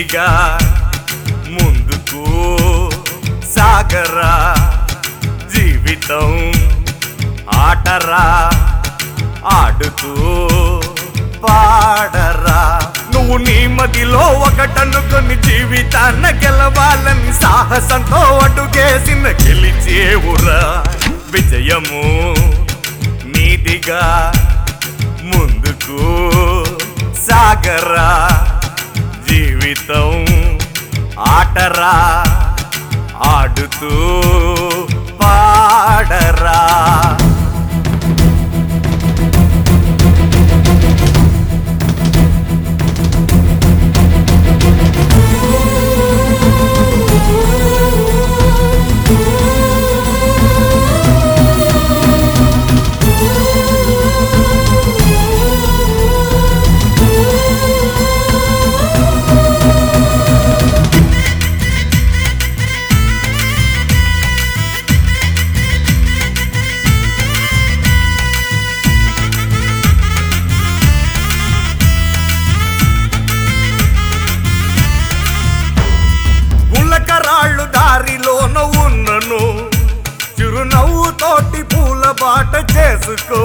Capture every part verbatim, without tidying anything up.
నీదిగా ముందుకు సాగరా జీవితం ఆటరా ఆడుతూ పాడరా నువ్వు నీ మదిలో ఒకటనుకొని జీవితాన్న గెలవాలని సాహసంతో అడుగేసిన గెలిచేవురా విజయము నీదిగా ముందుకు సాగరా జీవితం ఆటరా ఆడుతూ పాడరా రాళ్ళు దారిలోన ఉన్నను చిరునవ్వుతోటి పూల బాట చేసుకో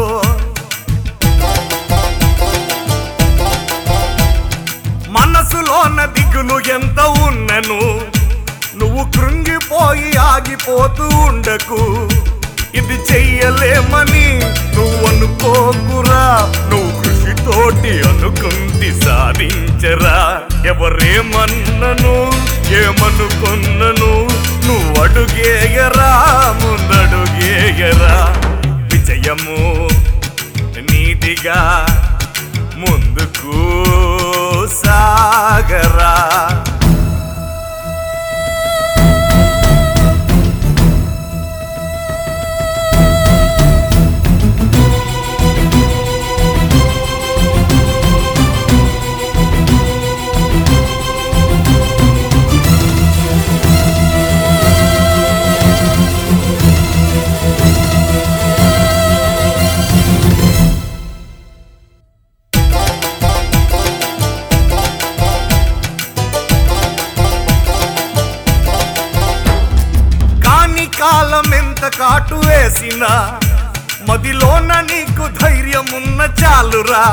మనసులోన దిగులు ఎంత ఉన్నను నువ్వు కృంగిపోయి ఆగిపోతూ ఉండకు ఇది చెయ్యలేమని నువ్వు అనుకోకురా నువ్వు కృషితోటి అనుకుంది సాధించరా ఎవరేమన్నను ఏమనుకున్నను నువ్వు అడుగేయరా ముందడుగేయరా విజయము నీదిగా ముందుకు సాగరా కాలం ఎంత కాటు వేసినా మదిలోన నీకు ధైర్యమున్న చాలురా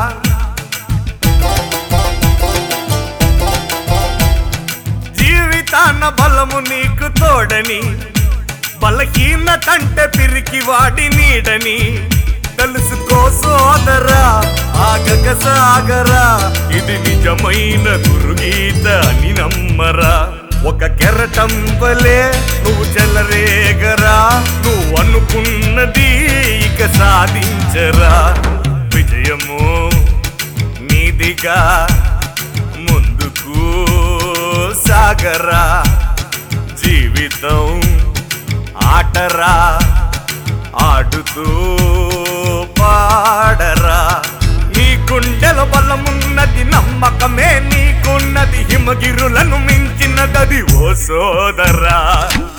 జీవితాన బలము నీకు తోడని బలహీనతంటే పిరికి వాడి నీడని తెలుసుకో సోదరా ఆగక సాగరా ఇది నిజమైన గురుగీత అని నమ్మరా ఒక కెరటం వలే నువ్వు చెలరేగరా నువ్వు అనుకున్నది ఇక సాధించరా విజయము నీదిగా ముందుకు సాగరా జీవితం ఆటరా ఆడుతూ పాడరా నీ గుండెల బలమున్నది నమ్మకమే నీకున్నది హిమగిరులను మించినదది ఓ సోదరా